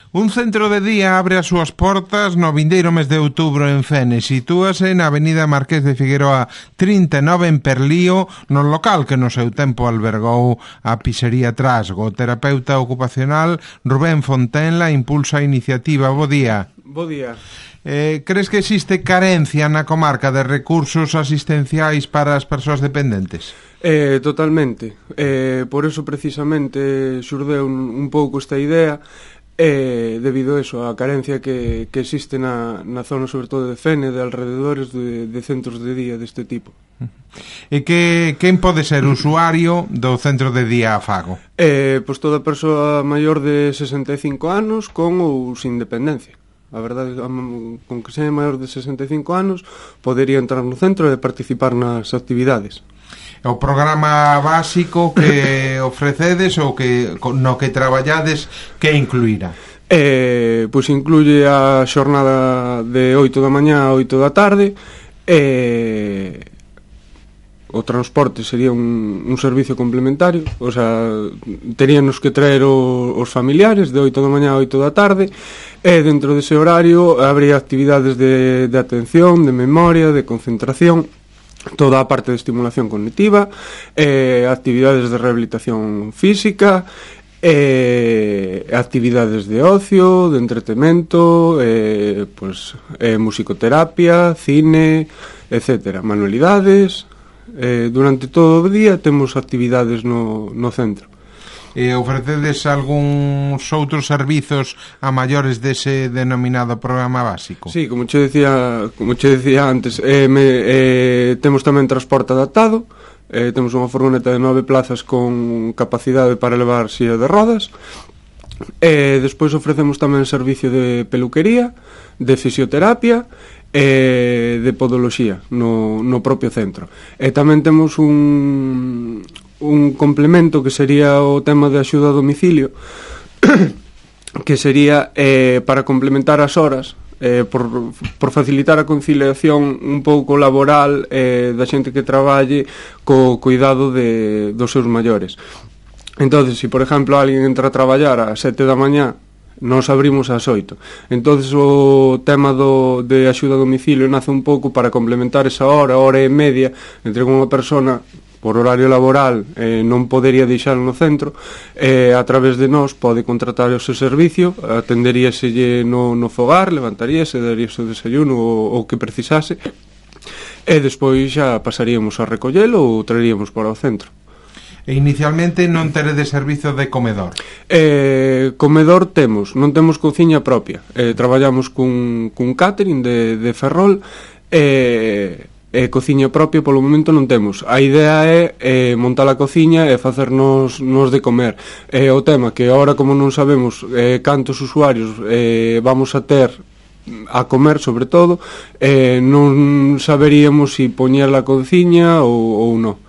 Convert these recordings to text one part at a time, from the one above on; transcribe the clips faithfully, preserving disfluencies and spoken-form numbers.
Un centro de día abre as súas portas no vindeiro mes de outubro en Fene. Sitúase na avenida Marqués de Figueroa trinta e nove en Perlío, no local que no seu tempo albergou a pizzería Trasgo. O terapeuta ocupacional Rubén Fontenla impulsa a iniciativa. Bo día. Bo día. Eh, crees que existe carencia na comarca de recursos asistenciais para as persoas dependentes? Eh, totalmente. Eh, por eso precisamente xurdeu un, un pouco esta idea. Eh, debido a eso, a carencia que, que existe na, na zona, sobre todo de Fene, de alrededores de, de centros de día deste tipo. E que quen pode ser usuario do centro de día a Fago? Eh, pois toda persoa maior de sesenta e cinco anos con ou sin dependencia. A verdade, con que sexa maior de sesenta e cinco anos, podería entrar no centro e participar nas actividades. O programa básico que ofrecedes ou que no que traballades, que incluirá? Eh, pois incluye a xornada de oito da mañá a oito da tarde. Eh, o transporte sería un, un servicio complementario, o sea, teríanos que traer o, os familiares de oito da mañá a oito da tarde, e dentro dese horario habría actividades de, de atención, de memoria, de concentración, toda a parte de estimulación cognitiva, eh, actividades de rehabilitación física, eh, actividades de ocio, de entretemento, eh, pues, eh, musicoterapia, cine, etcétera, manualidades. Eh, durante todo o día temos actividades no, no centro. E ofrecedes algúns outros servizos a maiores dese denominado programa básico? Sí, como che decía, como che decía antes, eh, me, eh, temos tamén transporte adaptado, eh, temos unha furgoneta de nove plazas con capacidade para levar silla de rodas, e despois ofrecemos tamén servicio de peluquería, de fisioterapia e de podoloxía no, no propio centro. E tamén temos un... un complemento que sería o tema de axuda a domicilio, que sería eh, para complementar as horas, eh, por, por facilitar a conciliación un pouco laboral eh, da xente que traballe co cuidado de, dos seus maiores. Entonces, se si, por exemplo, alguén entra a traballar ás sete da mañá, nos abrimos ás oito. Entonces o tema do, de axuda a domicilio nace un pouco para complementar esa hora, hora e media entre unha persona por horario laboral eh, non podería deixar no centro, eh, a través de nós pode contratar o seu servicio, atenderíaselle no, no fogar, levantaríase, daríase o desayuno o, o que precisase, e despois xa pasaríamos a recollelo ou traeríamos para o centro. E inicialmente non teredes servizo de comedor? Eh, comedor temos, non temos cociña propia, eh, traballamos cun, cun catering de, de Ferrol, e... Eh, e cociña propia polo momento non temos. A idea é eh, montar a cociña e facernos nos de comer. E o tema que agora, como non sabemos eh, cantos usuarios eh, vamos a ter a comer, sobre todo, eh, non saberíamos si poñer a cociña ou, ou non.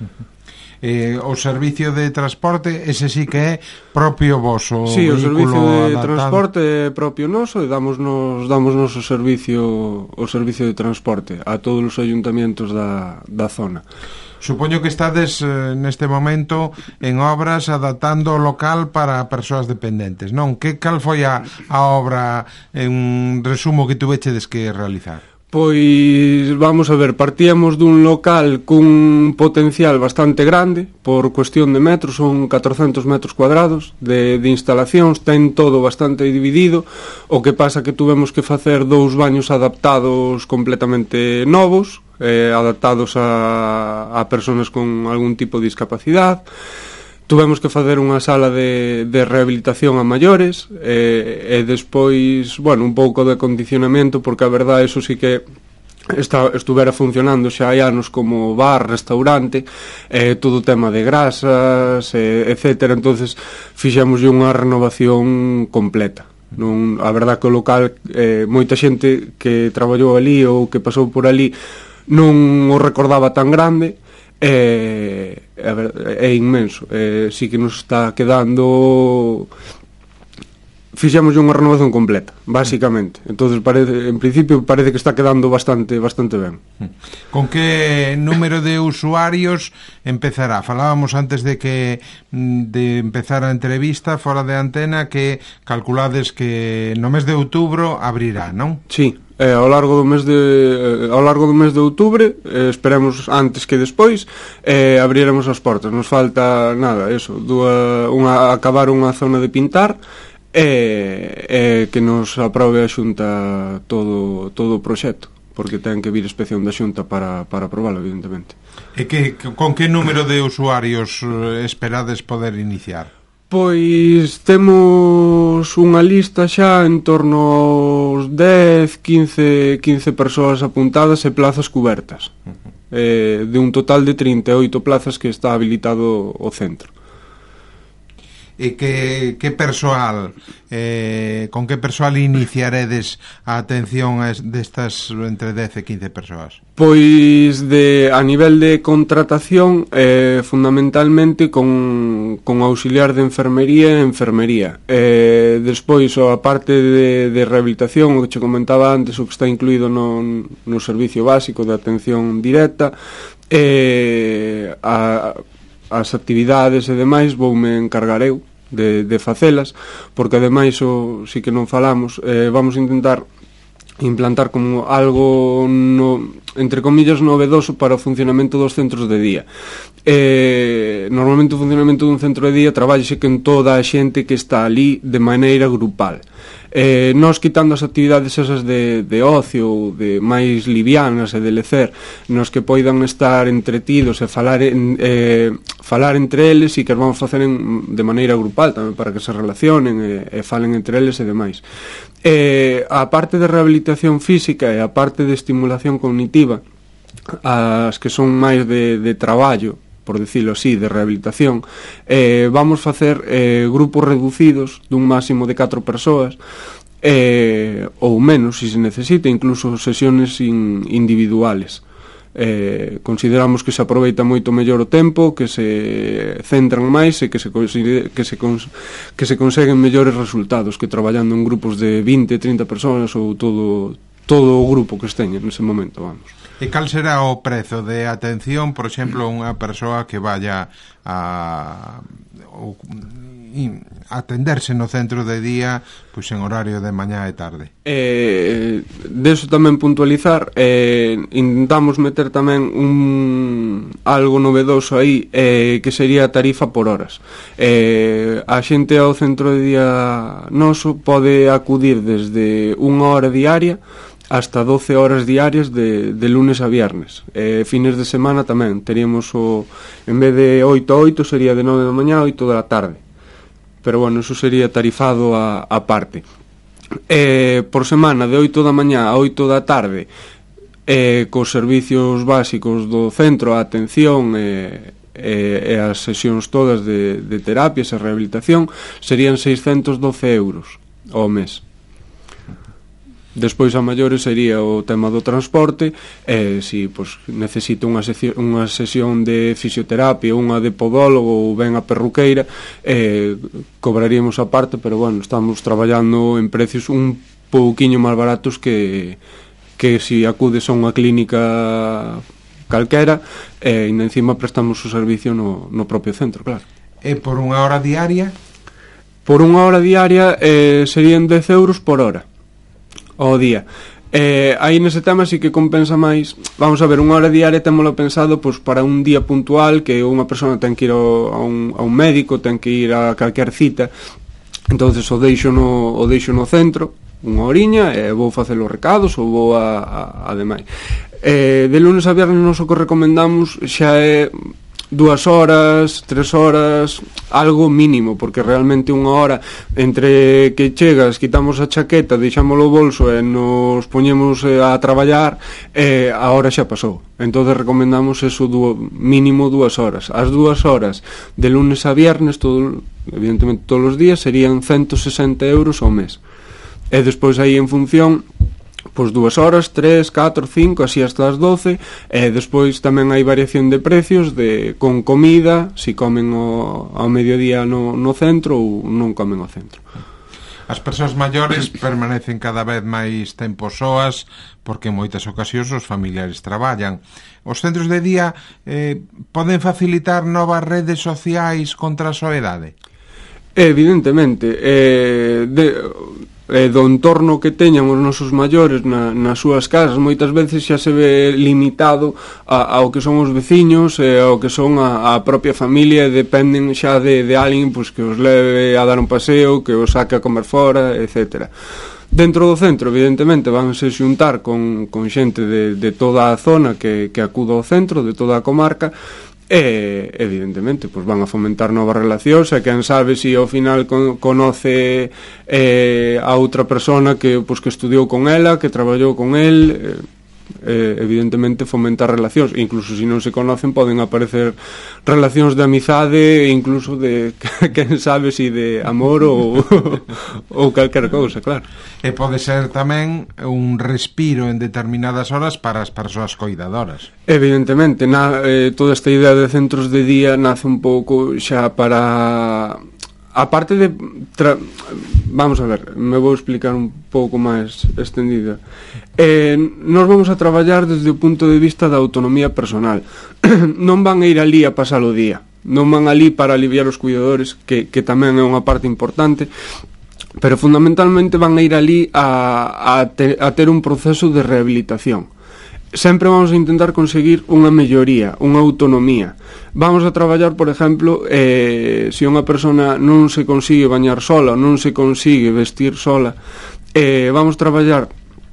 Eh, o servicio de transporte, ese sí que é propio voso? Sí, o servicio de adaptado. transporte é propio noso e damosnos, damosnos o servicio o servicio de transporte a todos os ayuntamientos da, da zona. Supoño que estades eh, neste momento en obras adaptando o local para persoas dependentes, non? Que cal foi a, a obra en resumo que tuvechedes que realizar? Pois, vamos a ver, partíamos dun local cun potencial bastante grande, por cuestión de metros, son catrocentos metros cuadrados de, de instalacións, ten todo bastante dividido, o que pasa que tuvemos que facer dous baños adaptados completamente novos, eh, adaptados a, a personas con algún tipo de discapacidade. Tuvemos que facer unha sala de, de rehabilitación a maiores e, e despois, bueno, un pouco de acondicionamento, porque a verdade eso sí que está, estuvera funcionando xa hai anos como bar, restaurante, eh, todo o tema de grasas, eh, etcétera. Entonces fixemos unha renovación completa. Non, a verdade que o local, eh, moita xente que traballou ali ou que pasou por ali non o recordaba tan grande. É, é, é inmenso, é, sí que nos está quedando fixemos unha renovación completa, basicamente. Entonces parece, en principio parece que está quedando bastante bastante ben. Con que número de usuarios empezará? Falábamos antes de que de empezar a entrevista fora de antena que calculades que no mes de outubro abrirá, non? Sí. Eh, ao largo do mes de eh, ao largo do mes de outubro, eh, esperemos antes que despois, eh, abriremos as portas. Nos falta nada, eso, dúa, unha, acabar unha zona de pintar e, e que nos aprobe a Xunta todo todo o proxecto, porque ten que vir inspección da Xunta para, para aprobalo, evidentemente. E que, con que número de usuarios esperades poder iniciar? Pois temos unha lista xa en torno aos dez, quince, quince persoas apuntadas e plazas cubertas. Uh-huh. eh, de un total de trinta e oito plazas que está habilitado o centro. E que, que persoal eh, con que persoal iniciaredes a atención a destas entre dez e quince persoas? Pois de, a nivel de contratación eh, fundamentalmente con, con auxiliar de enfermería e enfermería. Eh, despois a parte de, de rehabilitación, o que che comentaba antes, o que está incluído no, no servicio básico de atención directa, eh, a as actividades e demais voume encargar eu de, de facelas, porque ademais o, si que non falamos, eh, vamos a intentar implantar como algo no, entre comillas novedoso para o funcionamento dos centros de día. Eh, normalmente o funcionamento dun centro de día traballase con toda a xente que está ali de maneira grupal. Eh, nós quitando as actividades esas de, de ocio, de máis livianas e de lecer, nos que poidan estar entretidos e falar, en, eh, falar entre eles, e que as vamos facer en, de maneira grupal tamén para que se relacionen e, e falen entre eles e demais. Eh, a parte de rehabilitación física e a parte de estimulación cognitiva, as que son máis de, de traballo, por decirlo así, de rehabilitación, eh, vamos facer eh, grupos reducidos dun máximo de catro persoas, eh, ou menos, se si se necesita, incluso sesiones in, individuales. Eh, consideramos que se aproveita moito mellor o tempo, que se centran máis e que se, que se, cons, que se conseguen mellores resultados que traballando en grupos de vinte, trinta persoas ou todo, todo o grupo que esteña nese momento, vamos. E cal será o prezo de atención, por exemplo, unha persoa que vaya a, a atenderse no centro de día pois en horario de mañá e tarde? Eh, deso tamén puntualizar, eh, intentamos meter tamén un algo novedoso aí, eh, que sería a tarifa por horas. Eh, a xente ao centro de día noso pode acudir desde unha hora diaria hasta doce horas diarias de, de lunes a viernes. Eh, fines de semana tamén teríamos o, en vez de oito a oito sería de nove da mañá a oito da tarde, pero bueno, eso sería tarifado a, a parte. Eh, por semana de oito da mañá a oito da tarde, eh, cos servicios básicos do centro, a atención e, e, e as sesións todas de, de terapias e rehabilitación, serían seiscentos doce euros ao mes. Despois a maiores sería o tema do transporte, e se pues, necesita unha, sesión, unha sesión de fisioterapia, unha de podólogo ou ben a perruqueira, eh, cobraríamos a parte, pero bueno, estamos traballando en precios un pouquiño máis baratos que, que se acudes a unha clínica calquera, e ainda encima prestamos o servicio no, no propio centro, claro. E por unha hora diaria? Por unha hora diaria eh, serían dez euros por hora ao día. Eh, aí nese tema sí que compensa máis. Vamos a ver, unha hora diaria témolo pensado pois, para un día puntual que unha persona ten que ir ao, a, un, a un médico, ten que ir a calquer cita, entonces o deixo no, o deixo no centro unha horiña e vou facer os recados ou vou a, a, a demais. Eh, de lunes a viernes nos o que recomendamos xa é dúas horas, tres horas, algo mínimo, porque realmente unha hora entre que chegas, quitamos a chaqueta, deixámoslo o bolso e nos poñemos a traballar, eh, a hora xa pasou. Entón recomendamos eso dúo, mínimo dúas horas. As dúas horas de lunes a viernes, todo, evidentemente todos os días, serían ciento sesenta euros ao mes. E despois aí en función pois dúas horas, tres, catro, cinco, así hasta as doce, e despois tamén hai variación de precios de con comida, si comen o, ao mediodía no, no centro ou non comen ao centro. As persoas maiores permanecen cada vez máis tempo soas porque en moitas ocasións os familiares traballan. Os centros de día eh, poden facilitar novas redes sociais contra a soedade? Evidentemente, eh, de... eh, do entorno que teñan os nosos maiores na, nas súas casas moitas veces xa se ve limitado a, ao que son os veciños e ao que son a, a propia familia e dependen xa de, de alguén pues, que os leve a dar un paseo, que os saque a comer fora, etcétera. Dentro do centro, evidentemente, vanse xuntar con, con xente de, de toda a zona que, que acuda ao centro, de toda a comarca, e evidentemente pues van a fomentar novas relacións e quen sabe se si ao final con, conoce eh, a outra persona que, pues, que estudiou con ela, que traballou con el, eh, eh, evidentemente fomentar relacións, incluso se si non se conocen poden aparecer relacións de amizade e incluso de quen sabe se si de amor ou, ou calquera cousa, claro. E pode ser tamén un respiro en determinadas horas para as persoas coidadoras. Evidentemente, na, eh, toda esta idea de centros de día nace un pouco xa para... Aparte de... Tra... Vamos a ver, me vou explicar un pouco máis extendida. Eh, nos vamos a traballar desde o punto de vista da autonomía personal. Non van a ir ali a pasar o día. Non van ali para aliviar os cuidadores, que, que tamén é unha parte importante, pero fundamentalmente van a ir ali a, a, te, a ter un proceso de rehabilitación. Sempre vamos a intentar conseguir unha melloría, unha autonomía. Vamos a traballar, por exemplo, eh, se unha persona non se consigue bañar sola, non se consigue vestir sola, eh, vamos a traballar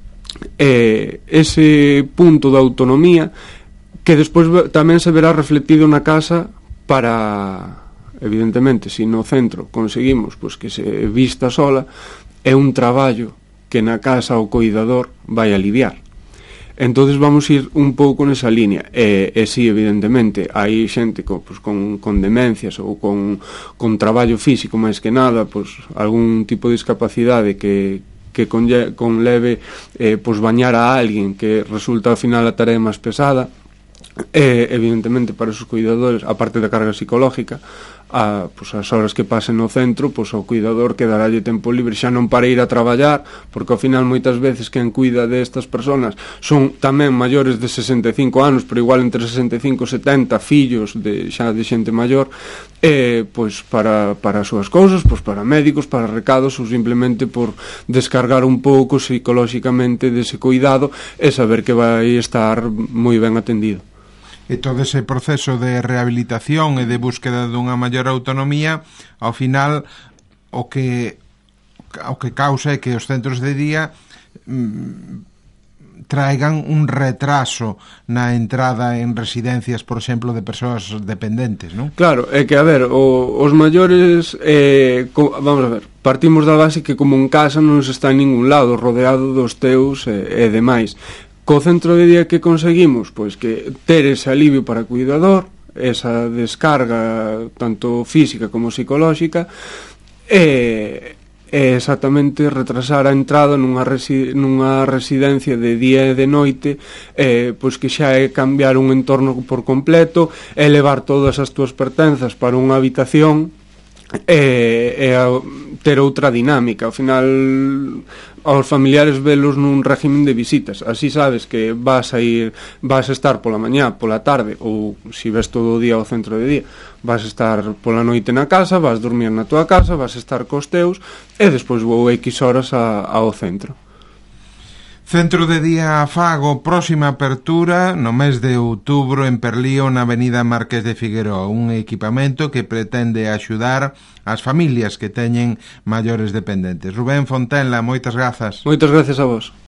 eh, ese punto de autonomía que despois tamén se verá reflectido na casa para, evidentemente, se no centro conseguimos pues, que se vista sola, é un traballo que na casa o coidador vai aliviar. Entonces vamos ir un pouco nesa línea e, e sí, evidentemente hai xente co, pues, con, con demencias ou con, con traballo físico máis que nada, pues, algún tipo de discapacidade que, que conlle, conleve eh, pues, bañar a alguén que resulta ao final a tarea máis pesada e evidentemente para os cuidadores, aparte da carga psicológica, a, pues, as horas que pasen no centro, pues, o cuidador quedarálle tempo libre xa non para ir a traballar, porque ao final moitas veces quen cuida destas persoas son tamén maiores de sesenta e cinco anos, pero igual entre sesenta e cinco e setenta fillos de, xa de xente maior, e pues, para, para as súas cousas, pues, para médicos, para recados ou simplemente por descargar un pouco psicolóxicamente dese cuidado e saber que vai estar moi ben atendido. E todo ese proceso de rehabilitación e de búsqueda dunha maior autonomía, ao final o que o que causa é que os centros de día mm, traigan un retraso na entrada en residencias, por exemplo, de persoas dependentes, non? Claro, é que, a ver, o, os maiores eh, co, vamos a ver, partimos da base que como en casa non se está en ningún lado, rodeado dos teus e, e demais. Co centro de día que conseguimos, pois que ter ese alivio para o cuidador, esa descarga tanto física como psicolóxica, e, e exactamente retrasar a entrada nunha, resi, nunha residencia de día e de noite, eh, pois que xa é cambiar un entorno por completo, e levar todas as túas pertenzas para unha habitación e, e a, ter outra dinámica. Ao final aos familiares velos nun régimen de visitas, así sabes que vas a ir, vas a estar pola mañá, pola tarde, ou se ves todo o día ao centro de día, vas a estar pola noite na casa, vas dormir na tua casa, vas a estar cos teus e despois vou X horas a, ao centro. Centro de día Fago, próxima apertura no mes de outubro en Perlío, na avenida Marqués de Figueroa, un equipamento que pretende axudar as familias que teñen maiores dependentes. Rubén Fontenla, moitas grazas. Moitas gracias a vos.